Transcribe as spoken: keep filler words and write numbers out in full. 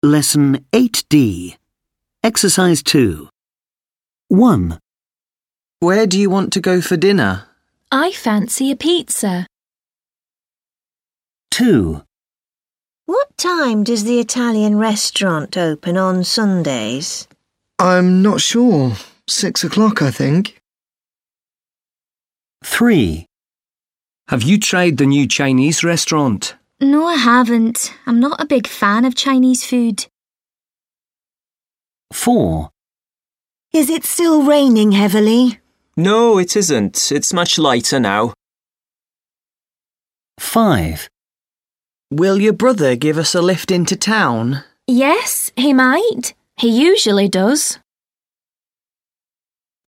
Lesson eight D. Exercise two. one. Where do you want to go for dinner? I fancy a pizza. two. What time does the Italian restaurant open on Sundays? I'm not sure. Six o'clock, I think. three. Have you tried the new Chinese restaurant? No, I haven't. I'm not a big fan of Chinese food. four. Is it still raining heavily? No, it isn't. It's much lighter now. five. Will your brother give us a lift into town? Yes, he might. He usually does.